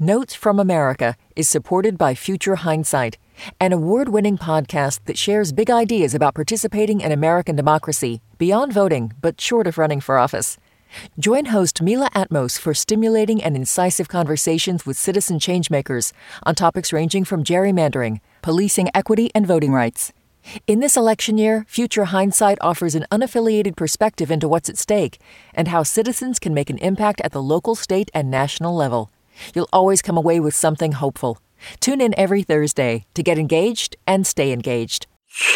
Notes from America is supported by Future Hindsight, an award-winning podcast that shares big ideas about participating in American democracy beyond voting, but short of running for office. Join host Mila Atmos for stimulating and incisive conversations with citizen changemakers on topics ranging from gerrymandering, policing equity, and voting rights. In this election year, Future Hindsight offers an unaffiliated perspective into what's at stake and how citizens can make an impact at the local, state, and national level. You'll always come away with something hopeful. Tune in every Thursday to get engaged and stay engaged.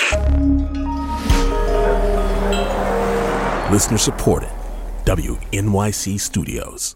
Listener supported. WNYC Studios.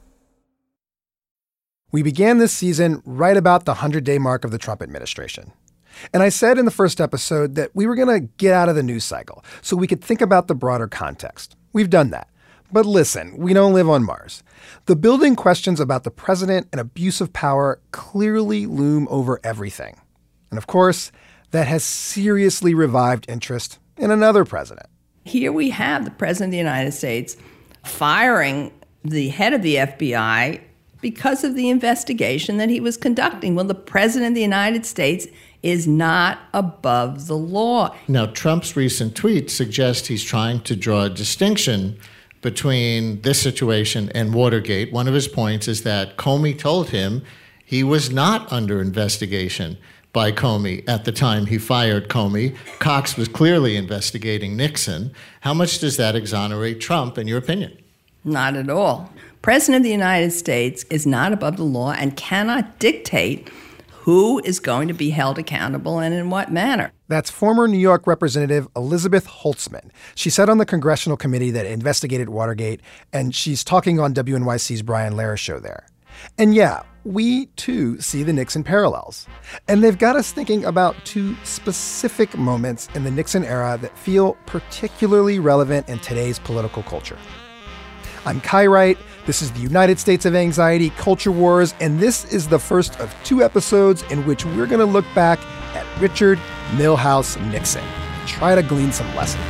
We began this season right about the 100-day mark of the Trump administration. And I said in the first episode that we were going to get out of the news cycle so we could think about the broader context. We've done that. But listen, we don't live on Mars. The building questions about the president and abuse of power clearly loom over everything. And of course, that has seriously revived interest in another president. Here we have the president of the United States firing the head of the FBI because of the investigation that he was conducting. Well, the president of the United States is not above the law. Now, Trump's recent tweet suggests he's trying to draw a distinction between this situation and Watergate. One of his points is that Comey told him he was not under investigation by Comey at the time he fired Comey. Cox was clearly investigating Nixon. How much does that exonerate Trump, in your opinion? Not at all. President of the United States is not above the law and cannot dictate who is going to be held accountable and in what manner. That's former New York Representative Elizabeth Holtzman. She sat on the congressional committee that investigated Watergate, and she's talking on WNYC's Brian Lehrer show there. And yeah, we too see the Nixon parallels. And they've got us thinking about two specific moments in the Nixon era that feel particularly relevant in today's political culture. I'm Kai Wright. This is the United States of Anxiety Culture Wars, and this is the first of two episodes in which we're going to look back at Richard Milhous Nixon and try to glean some lessons.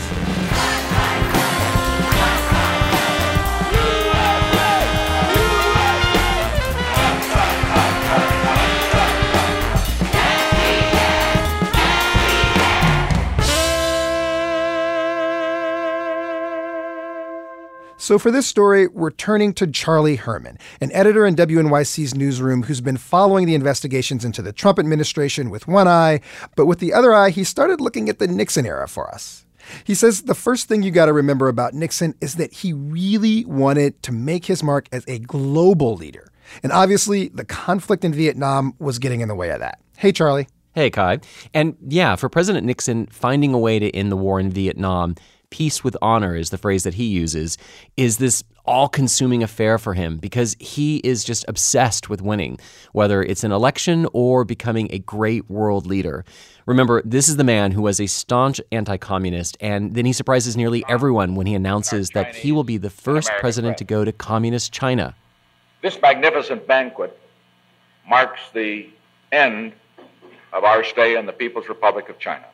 So for this story, we're turning to Charlie Herman, an editor in WNYC's newsroom who's been following the investigations into the Trump administration with one eye, but with the other eye, he started looking at the Nixon era for us. He says the first thing you got to remember about Nixon is that he really wanted to make his mark as a global leader. And obviously, the conflict in Vietnam was getting in the way of that. Hey, Charlie. Hey, Kai. And yeah, for President Nixon, finding a way to end the war in Vietnam, peace with honor is the phrase that he uses, is this all-consuming affair for him because he is just obsessed with winning, whether it's an election or becoming a great world leader. Remember, this is the man who was a staunch anti-communist, and then he surprises nearly everyone when he announces that he will be the first president to go to communist China. This magnificent banquet marks the end of our stay in the People's Republic of China.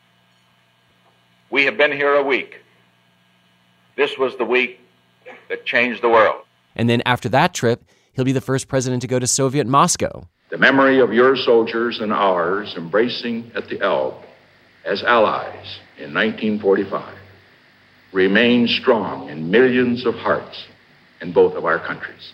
We have been here a week. This was the week that changed the world. And then after that trip, he'll be the first president to go to Soviet Moscow. The memory of your soldiers and ours embracing at the Elbe as allies in 1945 remains strong in millions of hearts in both of our countries.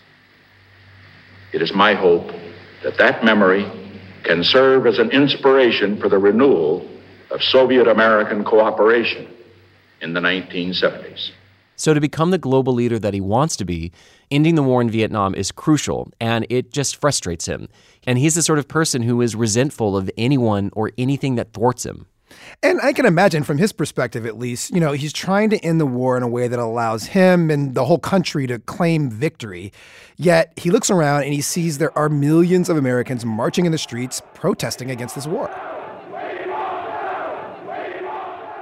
It is my hope that that memory can serve as an inspiration for the renewal of Soviet-American cooperation in the 1970s. So to become the global leader that he wants to be, ending the war in Vietnam is crucial, and it just frustrates him. And he's the sort of person who is resentful of anyone or anything that thwarts him. And I can imagine from his perspective, at least, he's trying to end the war in a way that allows him and the whole country to claim victory. Yet he looks around and he sees there are millions of Americans marching in the streets protesting against this war.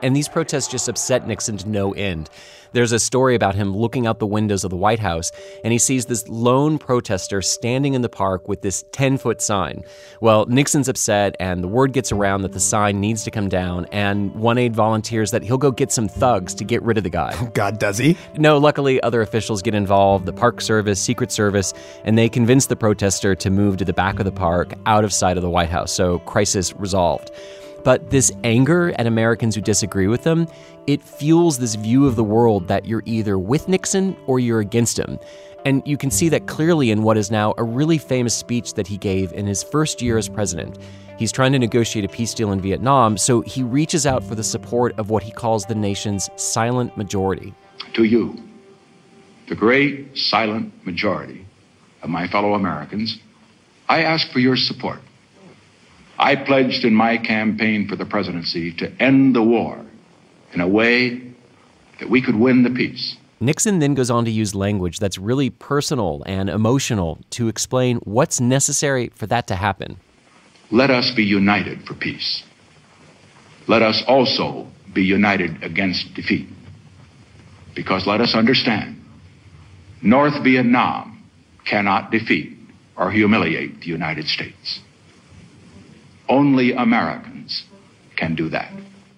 And these protests just upset Nixon to no end. There's a story about him looking out the windows of the White House, and he sees this lone protester standing in the park with this 10-foot sign. Well, Nixon's upset, and the word gets around that the sign needs to come down, and one aide volunteers that he'll go get some thugs to get rid of the guy. Oh, God, does he? No, luckily, other officials get involved, the Park Service, Secret Service, and they convince the protester to move to the back of the park, out of sight of the White House, so crisis resolved. But this anger at Americans who disagree with them, it fuels this view of the world that you're either with Nixon or you're against him. And you can see that clearly in what is now a really famous speech that he gave in his first year as president. He's trying to negotiate a peace deal in Vietnam, so he reaches out for the support of what he calls the nation's silent majority. To you, the great silent majority of my fellow Americans, I ask for your support. I pledged in my campaign for the presidency to end the war in a way that we could win the peace. Nixon then goes on to use language that's really personal and emotional to explain what's necessary for that to happen. Let us be united for peace. Let us also be united against defeat. Because let us understand, North Vietnam cannot defeat or humiliate the United States. Only Americans can do that.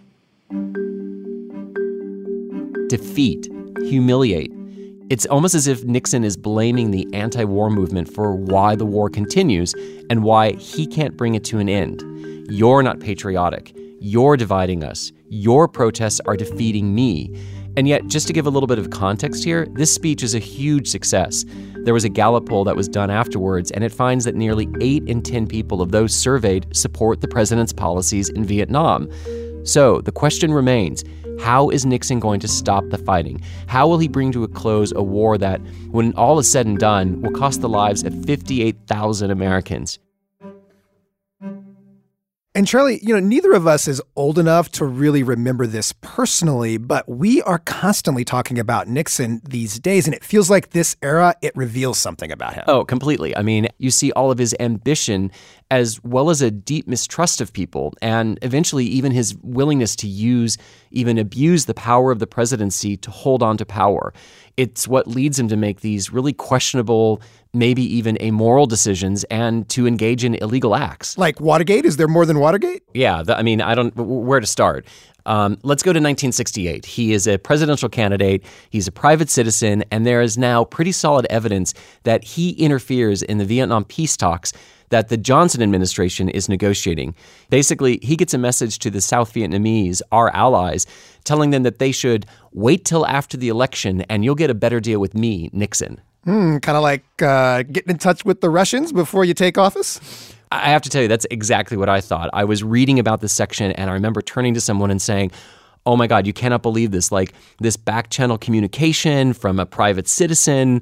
Defeat, humiliate. It's almost as if Nixon is blaming the anti-war movement for why the war continues and why he can't bring it to an end. You're not patriotic. You're dividing us. Your protests are defeating me. And yet, just to give a little bit of context here, this speech is a huge success. There was a Gallup poll that was done afterwards, and it finds that nearly 8 in 10 people of those surveyed support the president's policies in Vietnam. So the question remains, how is Nixon going to stop the fighting? How will he bring to a close a war that, when all is said and done, will cost the lives of 58,000 Americans? And Charlie, neither of us is old enough to really remember this personally, but we are constantly talking about Nixon these days, and it feels like this era, it reveals something about him. Oh, completely. I mean, you see all of his ambition as well as a deep mistrust of people, and eventually even his willingness to even abuse the power of the presidency to hold on to power. It's what leads him to make these really questionable, maybe even amoral decisions and to engage in illegal acts. Like Watergate? Is there more than Watergate? Yeah, I don't where to start. Let's go to 1968. He is a presidential candidate. He's a private citizen, and there is now pretty solid evidence that he interferes in the Vietnam peace talks that the Johnson administration is negotiating. Basically, he gets a message to the South Vietnamese, our allies, telling them that they should wait till after the election and you'll get a better deal with me, Nixon. Kind of like getting in touch with the Russians before you take office? I have to tell you, that's exactly what I thought. I was reading about this section and I remember turning to someone and saying, oh my God, you cannot believe this. Like this back channel communication from a private citizen,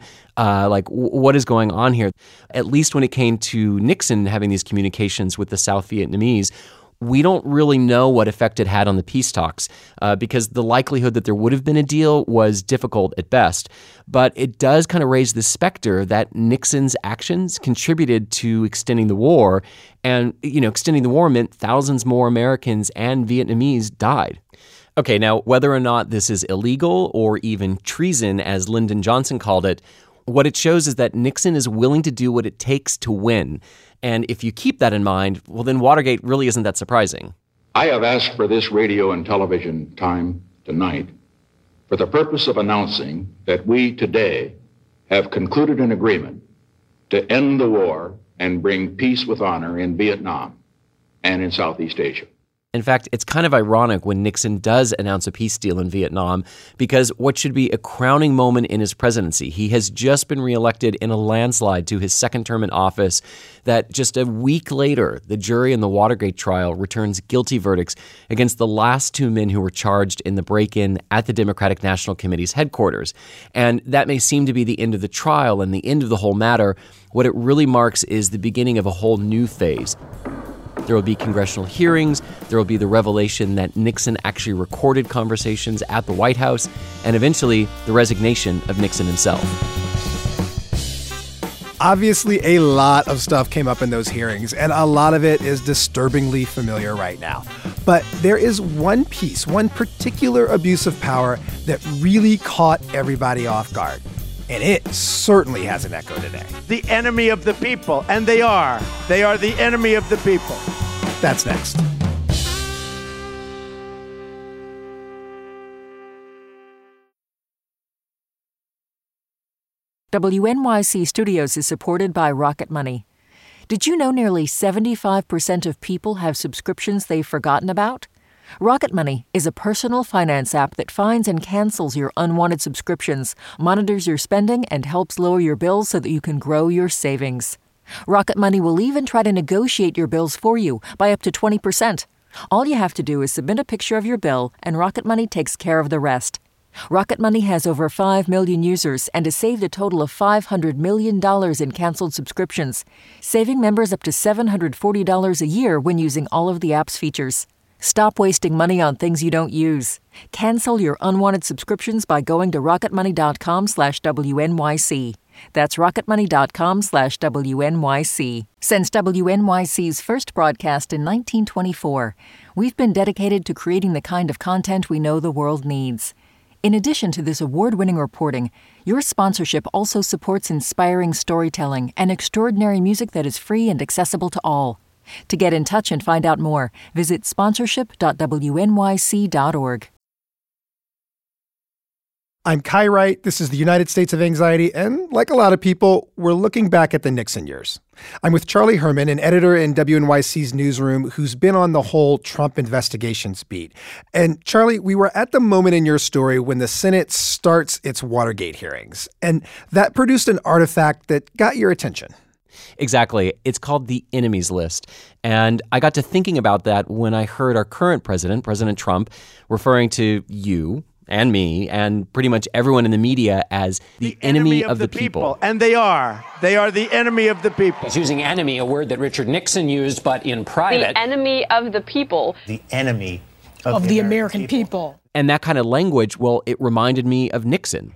what is going on here? At least when it came to Nixon having these communications with the South Vietnamese, we don't really know what effect it had on the peace talks because the likelihood that there would have been a deal was difficult at best. But it does kind of raise the specter that Nixon's actions contributed to extending the war. And, extending the war meant thousands more Americans and Vietnamese died. Okay, now, whether or not this is illegal or even treason, as Lyndon Johnson called it, what it shows is that Nixon is willing to do what it takes to win. And if you keep that in mind, well, then Watergate really isn't that surprising. I have asked for this radio and television time tonight for the purpose of announcing that we today have concluded an agreement to end the war and bring peace with honor in Vietnam and in Southeast Asia. In fact, it's kind of ironic when Nixon does announce a peace deal in Vietnam because what should be a crowning moment in his presidency, he has just been reelected in a landslide to his second term in office, that just a week later, the jury in the Watergate trial returns guilty verdicts against the last 2 men who were charged in the break-in at the Democratic National Committee's headquarters. And that may seem to be the end of the trial and the end of the whole matter. What it really marks is the beginning of a whole new phase. There will be congressional hearings. There will be the revelation that Nixon actually recorded conversations at the White House, and eventually the resignation of Nixon himself. Obviously, a lot of stuff came up in those hearings, and a lot of it is disturbingly familiar right now. But there is one piece, one particular abuse of power that really caught everybody off guard. And it certainly has an echo today. The enemy of the people, and they are. They are the enemy of the people. That's next. WNYC Studios is supported by Rocket Money. Did you know nearly 75% of people have subscriptions they've forgotten about? Rocket Money is a personal finance app that finds and cancels your unwanted subscriptions, monitors your spending, and helps lower your bills so that you can grow your savings. Rocket Money will even try to negotiate your bills for you by up to 20%. All you have to do is submit a picture of your bill, and Rocket Money takes care of the rest. Rocket Money has over 5 million users and has saved a total of $500 million in canceled subscriptions, saving members up to $740 a year when using all of the app's features. Stop wasting money on things you don't use. Cancel your unwanted subscriptions by going to rocketmoney.com/WNYC. That's rocketmoney.com/WNYC. Since WNYC's first broadcast in 1924, we've been dedicated to creating the kind of content we know the world needs. In addition to this award-winning reporting, your sponsorship also supports inspiring storytelling and extraordinary music that is free and accessible to all. To get in touch and find out more, visit sponsorship.wnyc.org. I'm Kai Wright. This is the United States of Anxiety, and like a lot of people, we're looking back at the Nixon years. I'm with Charlie Herman, an editor in WNYC's newsroom who's been on the whole Trump investigations beat. And Charlie, we were at the moment in your story when the Senate starts its Watergate hearings, and that produced an artifact that got your attention. Exactly. It's called the enemies list. And I got to thinking about that when I heard our current president, President Trump, referring to you and me and pretty much everyone in the media as the enemy of the people. And they are. They are the enemy of the people. He's using enemy, a word that Richard Nixon used, but in private. The enemy of the people. The enemy of the American people. And that kind of language, well, it reminded me of Nixon.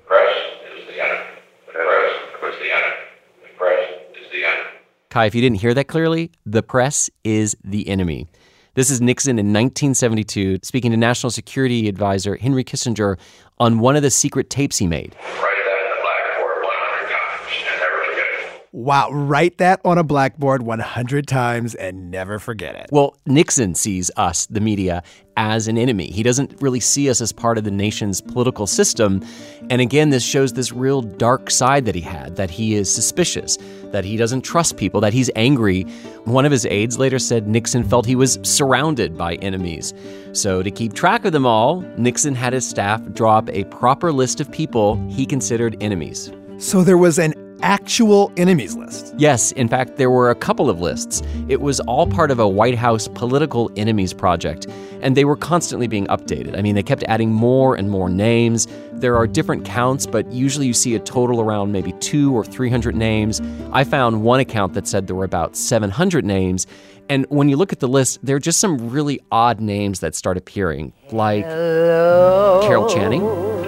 Kai, if you didn't hear that clearly, the press is the enemy. This is Nixon in 1972 speaking to National Security Advisor Henry Kissinger on one of the secret tapes he made. Write that on the blackboard 100 times and never forget it. Wow, write that on a blackboard 100 times and never forget it. Well, Nixon sees us, the media, as an enemy. He doesn't really see us as part of the nation's political system. And again, this shows this real dark side that he had, that he is suspicious, that he doesn't trust people, that he's angry. One of his aides later said Nixon felt he was surrounded by enemies. So to keep track of them all, Nixon had his staff draw up a proper list of people he considered enemies. So there was an actual enemies list? Yes, in fact, there were a couple of lists. It was all part of a White House political enemies project, and they were constantly being updated. I mean, they kept adding more and more names. There are different counts, but usually you see a total around maybe 200 or 300 names. I found one account that said there were about 700 names, and when you look at the list, there are just some really odd names that start appearing, like Carol Channing,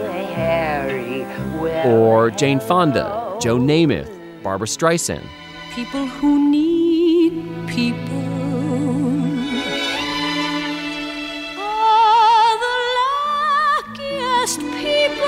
or Jane Fonda, Joe Namath, Barbara Streisand. People who need people are the luckiest people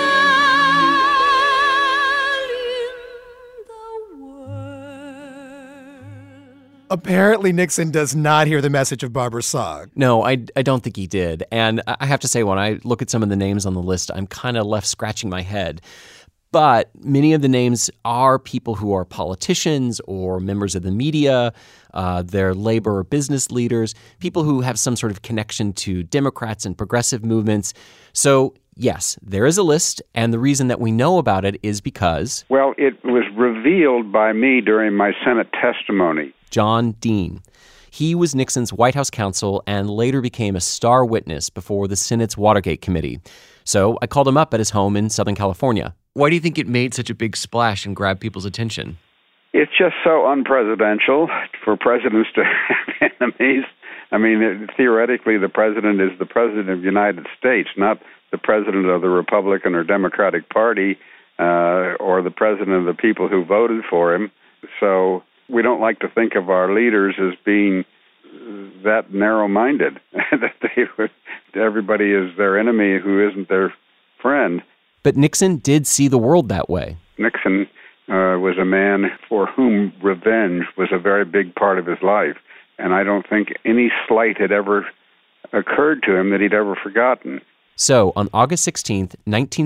in the world. Apparently, Nixon does not hear the message of Barbara's song. No, I don't think he did. And I have to say, when I look at some of the names on the list, I'm kind of left scratching my head. But many of the names are people who are politicians or members of the media, they're labor or business leaders, people who have some sort of connection to Democrats and progressive movements. So, yes, there is a list, and the reason that we know about it is because... Well, it was revealed by me during my Senate testimony. John Dean. He was Nixon's White House counsel and later became a star witness before the Senate's Watergate Committee. So I called him up at his home in Southern California. Why do you think it made such a big splash and grabbed people's attention? It's just so unpresidential for presidents to have enemies. I mean, theoretically, the president is the president of the United States, not the president of the Republican or Democratic Party or the president of the people who voted for him. So we don't like to think of our leaders as being that narrow-minded that everybody is their enemy who isn't their friend. But Nixon did see the world that way. Nixon was a man for whom revenge was a very big part of his life, and I don't think any slight had ever occurred to him that he'd ever forgotten. So, on August 16th,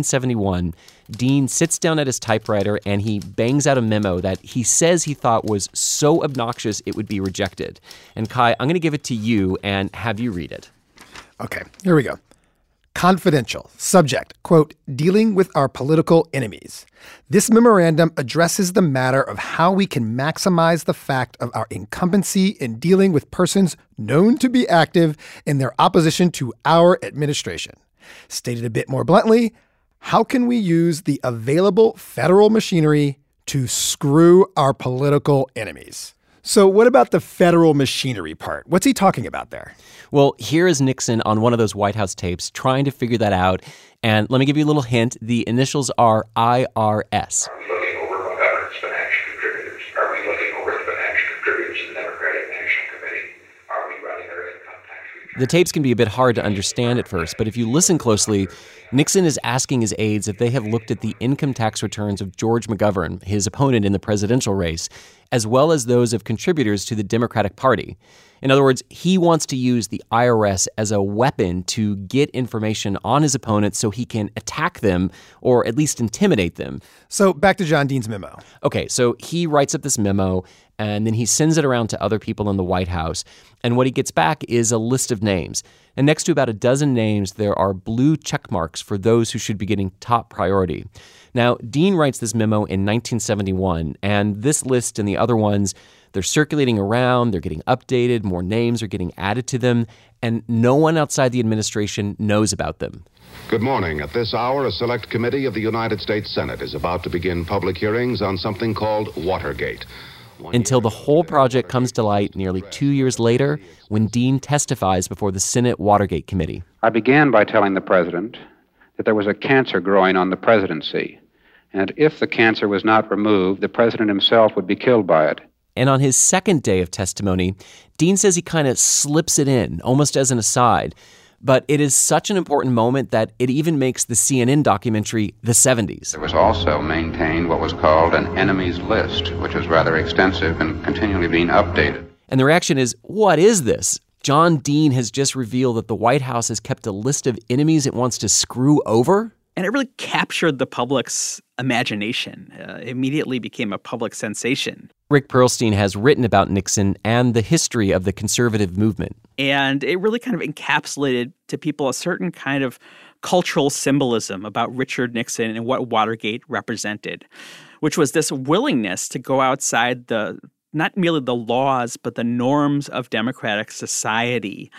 1971, Dean sits down at his typewriter and he bangs out a memo that he says he thought was so obnoxious it would be rejected. And Kai, I'm going to give it to you and have you read it. Okay, here we go. Confidential. Subject, quote, dealing with our political enemies. This memorandum addresses the matter of how we can maximize the fact of our incumbency in dealing with persons known to be active in their opposition to our administration. Stated a bit more bluntly, how can we use the available federal machinery to screw our political enemies? So what about the federal machinery part? What's he talking about there? Well, here is Nixon on one of those White House tapes trying to figure that out. And let me give you a little hint. The initials are IRS. Are we looking over veterans financial contributors? Are we looking over the financial contributors to the Democratic National Committee? Are we running their income tax returns? The tapes can be a bit hard to understand at first, but if you listen closely, Nixon is asking his aides if they have looked at the income tax returns of George McGovern, his opponent in the presidential race, as well as those of contributors to the Democratic Party. In other words, he wants to use the IRS as a weapon to get information on his opponents so he can attack them or at least intimidate them. So back to John Dean's memo. Okay, so he writes up this memo and then he sends it around to other people in the White House. And what he gets back is a list of names. And next to about a dozen names, there are blue check marks for those who should be getting top priority. Now, Dean writes this memo in 1971, and this list and the other ones, they're circulating around, they're getting updated, more names are getting added to them, and no one outside the administration knows about them. Good morning. At this hour, a select committee of the United States Senate is about to begin public hearings on something called Watergate. Until the whole project comes to light nearly 2 years later when Dean testifies before the Senate Watergate Committee. I began by telling the president that there was a cancer growing on the presidency, and if the cancer was not removed, the president himself would be killed by it. And on his second day of testimony, Dean says he kind of slips it in, almost as an aside. But it is such an important moment that it even makes the CNN documentary The 70s. There was also maintained what was called an enemies list, which was rather extensive and continually being updated. And the reaction is, what is this? John Dean has just revealed that the White House has kept a list of enemies it wants to screw over? And it really captured the public's imagination. Immediately became a public sensation. Rick Perlstein has written about Nixon and the history of the conservative movement. And it really kind of encapsulated to people a certain kind of cultural symbolism about Richard Nixon and what Watergate represented, which was this willingness to go outside not merely the laws, but the norms of democratic society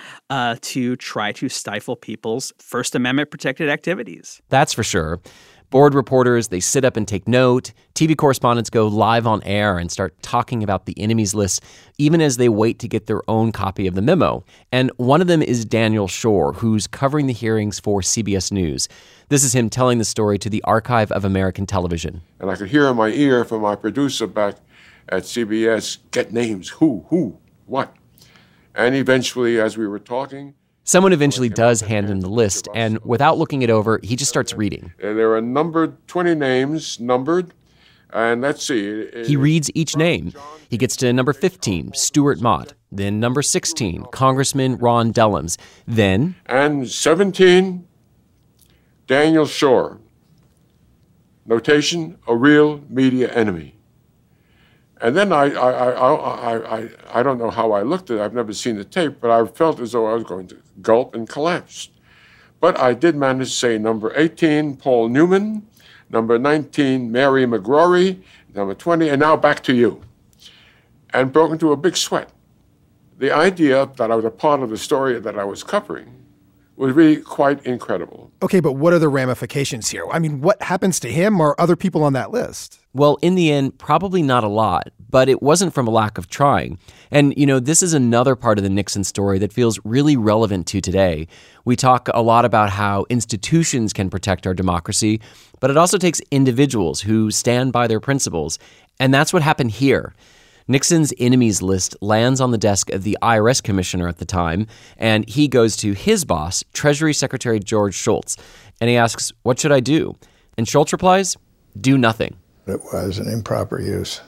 to try to stifle people's First Amendment-protected activities. That's for sure. Board reporters, they sit up and take note. TV correspondents go live on air and start talking about the enemies list, even as they wait to get their own copy of the memo. And one of them is Daniel Schorr, who's covering the hearings for CBS News. This is him telling the story to the Archive of American Television. And I could hear in my ear from my producer back at CBS, get names, who, what. And eventually, as we were talking, someone eventually does hand him the list, and without looking it over, he just starts reading. There are numbered 20 names, numbered, and let's see. He reads each name. He gets to number 15, Stuart Mott. Then number 16, Congressman Ron Dellums. Then... And 17, Daniel Schorr. Notation, a real media enemy. And then I don't know how I looked at it. I've never seen the tape, but I felt as though I was going to gulp and collapse. But I did manage to say number 18, Paul Newman, number 19, Mary McGrory, number 20, and now back to you. And broke into a big sweat. The idea that I was a part of the story that I was covering was really quite incredible. Okay, but what are the ramifications here? I mean, what happens to him or other people on that list? Well, in the end, probably not a lot, but it wasn't from a lack of trying. And, this is another part of the Nixon story that feels really relevant to today. We talk a lot about how institutions can protect our democracy, but it also takes individuals who stand by their principles. And that's what happened here. Nixon's enemies list lands on the desk of the IRS commissioner at the time, and he goes to his boss, Treasury Secretary George Shultz, and he asks, "What should I do?" And Shultz replies, "Do nothing." It was an improper use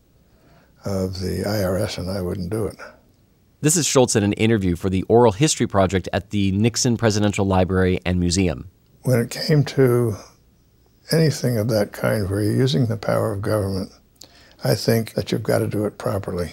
of the IRS, and I wouldn't do it. This is Shultz in an interview for the Oral History Project at the Nixon Presidential Library and Museum. When it came to anything of that kind where you're using the power of government, I think that you've got to do it properly.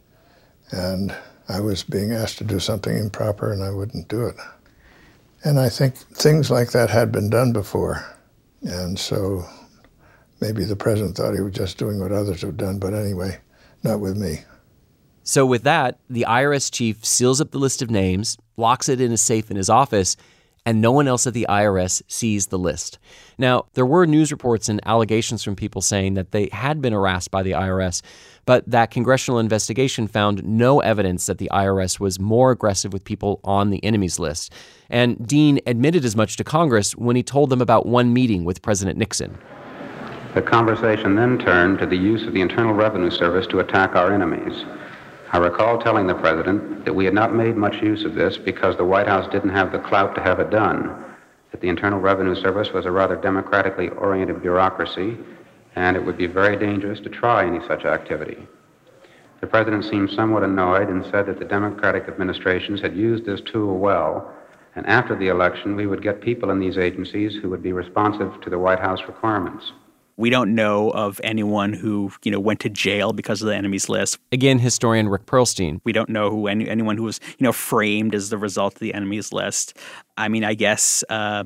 And I was being asked to do something improper, and I wouldn't do it. And I think things like that had been done before. And so maybe the president thought he was just doing what others have done, but anyway, not with me. So with that, the IRS chief seals up the list of names, locks it in a safe in his office, and no one else at the IRS sees the list. Now, there were news reports and allegations from people saying that they had been harassed by the IRS, but that congressional investigation found no evidence that the IRS was more aggressive with people on the enemies list. And Dean admitted as much to Congress when he told them about one meeting with President Nixon. The conversation then turned to the use of the Internal Revenue Service to attack our enemies. I recall telling the president that we had not made much use of this because the White House didn't have the clout to have it done, that the Internal Revenue Service was a rather democratically oriented bureaucracy, and it would be very dangerous to try any such activity. The president seemed somewhat annoyed and said that the Democratic administrations had used this tool well, and after the election we would get people in these agencies who would be responsive to the White House requirements. We don't know of anyone who, went to jail because of the enemies list. Again, historian Rick Perlstein. We don't know who anyone who was, framed as the result of the enemies list. I mean, I guess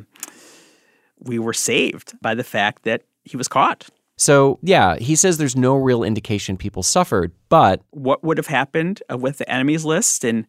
we were saved by the fact that he was caught. So, yeah, he says there's no real indication people suffered, but what would have happened with the enemies list in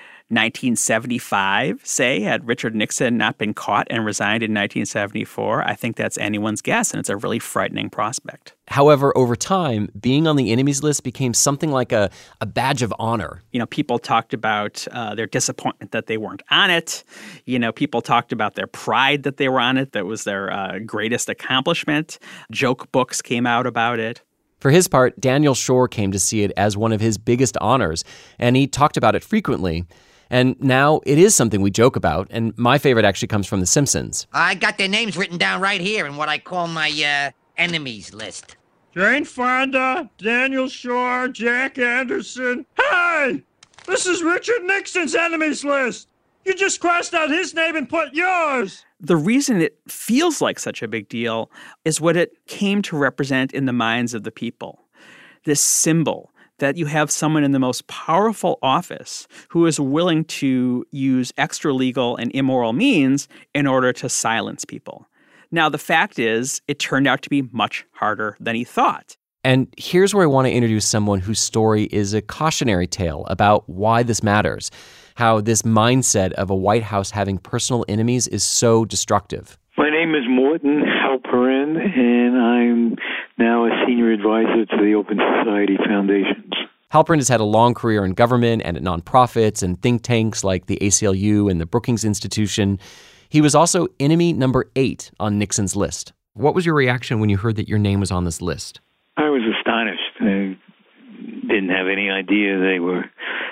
1975, say, had Richard Nixon not been caught and resigned in 1974, I think that's anyone's guess, and it's a really frightening prospect. However, over time, being on the enemies list became something like a badge of honor. People talked about their disappointment that they weren't on it. People talked about their pride that they were on it. That was their greatest accomplishment. Joke books came out about it. For his part, Daniel Schorr came to see it as one of his biggest honors, and he talked about it frequently. And now it is something we joke about, and my favorite actually comes from The Simpsons. I got their names written down right here in what I call my enemies list. Jane Fonda, Daniel Schorr, Jack Anderson. Hey! This is Richard Nixon's enemies list. You just crossed out his name and put yours. The reason it feels like such a big deal is what it came to represent in the minds of the people. This symbol that you have someone in the most powerful office who is willing to use extra-legal and immoral means in order to silence people. Now, the fact is, it turned out to be much harder than he thought. And here's where I want to introduce someone whose story is a cautionary tale about why this matters, how this mindset of a White House having personal enemies is so destructive. My name is Morton Halperin, and I'm now a senior advisor to the Open Society Foundations. Halperin has had a long career in government and at nonprofits and think tanks like the ACLU and the Brookings Institution. He was also enemy number 8 on Nixon's list. What was your reaction when you heard that your name was on this list? I was astonished. I didn't have any idea they were.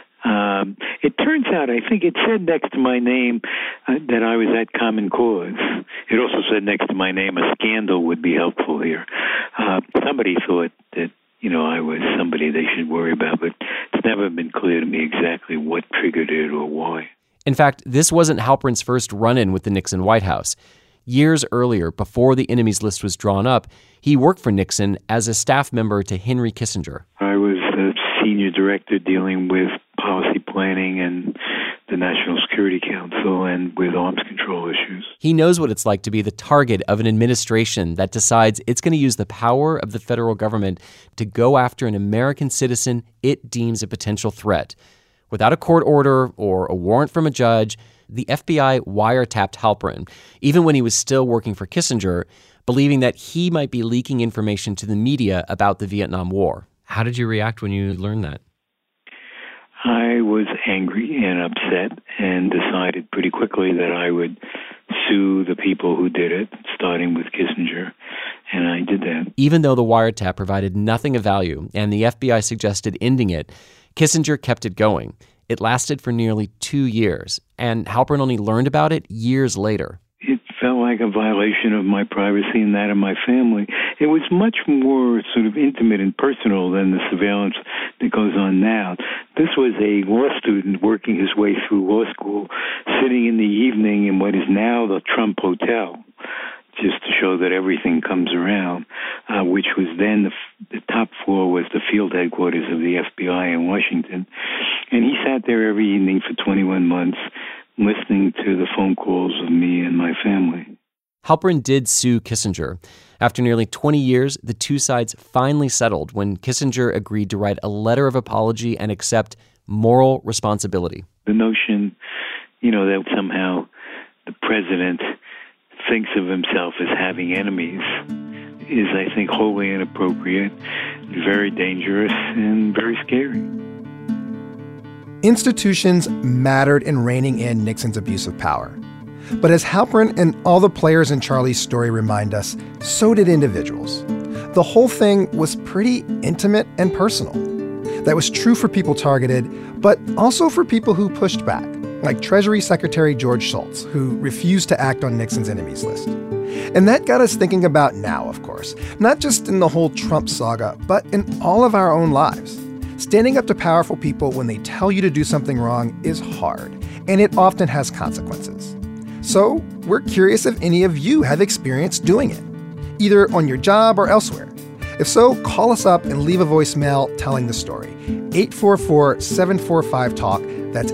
It turns out, I think it said next to my name that I was at Common Cause. It also said next to my name a scandal would be helpful here. Somebody thought that, I was somebody they should worry about, but it's never been clear to me exactly what triggered it or why. In fact, this wasn't Halperin's first run-in with the Nixon White House. Years earlier, before the enemies list was drawn up, he worked for Nixon as a staff member to Henry Kissinger. I was the senior director dealing with policy planning and the National Security Council and with arms control issues. He knows what it's like to be the target of an administration that decides it's going to use the power of the federal government to go after an American citizen it deems a potential threat. Without a court order or a warrant from a judge, the FBI wiretapped Halperin, even when he was still working for Kissinger, believing that he might be leaking information to the media about the Vietnam War. How did you react when you learned that? I was angry and upset and decided pretty quickly that I would sue the people who did it, starting with Kissinger, and I did that. Even though the wiretap provided nothing of value and the FBI suggested ending it, Kissinger kept it going. It lasted for nearly 2 years, and Halperin only learned about it years later. It felt like a violation of my privacy and that of my family. It was much more sort of intimate and personal than the surveillance that goes on now. This was a law student working his way through law school, sitting in the evening in what is now the Trump Hotel, just to show that everything comes around, which was then the top floor was the field headquarters of the FBI in Washington. And he sat there every evening for 21 months, listening to the phone calls of me and my family. Halperin did sue Kissinger. After nearly 20 years, the two sides finally settled when Kissinger agreed to write a letter of apology and accept moral responsibility. The notion, that somehow the president thinks of himself as having enemies is, I think, wholly inappropriate, very dangerous, and very scary. Institutions mattered in reining in Nixon's abuse of power. But as Halperin and all the players in Charlie's story remind us, so did individuals. The whole thing was pretty intimate and personal. That was true for people targeted, but also for people who pushed back, like Treasury Secretary George Shultz, who refused to act on Nixon's enemies list. And that got us thinking about now, of course, not just in the whole Trump saga, but in all of our own lives. Standing up to powerful people when they tell you to do something wrong is hard, and it often has consequences. So we're curious if any of you have experience doing it, either on your job or elsewhere. If so, call us up and leave a voicemail telling the story. 844-745-TALK. That's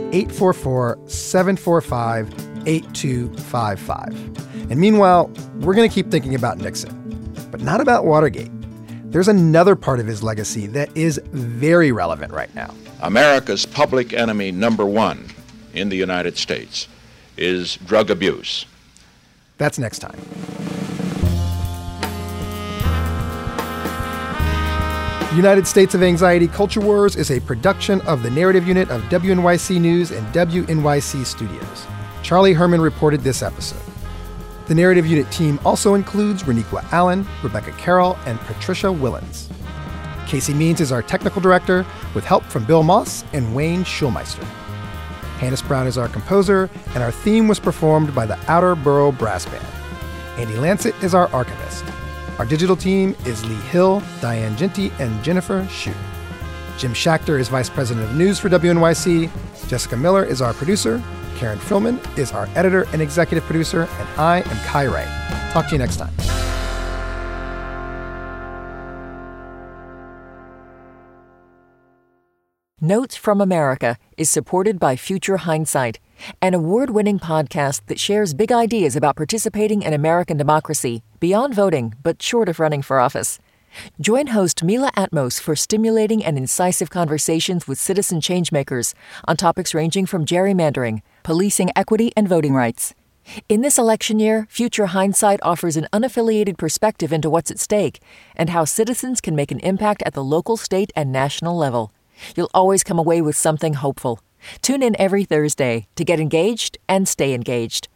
844-745-8255. And meanwhile, we're going to keep thinking about Nixon, but not about Watergate. There's another part of his legacy that is very relevant right now. America's public enemy number one in the United States is drug abuse. That's next time. United States of Anxiety Culture Wars is a production of the Narrative Unit of WNYC News and WNYC Studios. Charlie Herman reported this episode. The Narrative Unit team also includes Reniqua Allen, Rebecca Carroll, and Patricia Willens. Casey Means is our technical director, with help from Bill Moss and Wayne Schulmeister. Hannes Brown is our composer, and our theme was performed by the Outer Borough Brass Band. Andy Lancet is our archivist. Our digital team is Lee Hill, Diane Ginty, and Jennifer Shue. Jim Schachter is Vice President of News for WNYC. Jessica Miller is our producer. Karen Frillman is our editor and executive producer. And I am Kai Ray. Talk to you next time. Notes from America is supported by Future Hindsight, an award-winning podcast that shares big ideas about participating in American democracy beyond voting, but short of running for office. Join host Mila Atmos for stimulating and incisive conversations with citizen changemakers on topics ranging from gerrymandering, policing equity, and voting rights. In this election year, Future Hindsight offers an unaffiliated perspective into what's at stake and how citizens can make an impact at the local, state, and national level. You'll always come away with something hopeful. Tune in every Thursday to get engaged and stay engaged.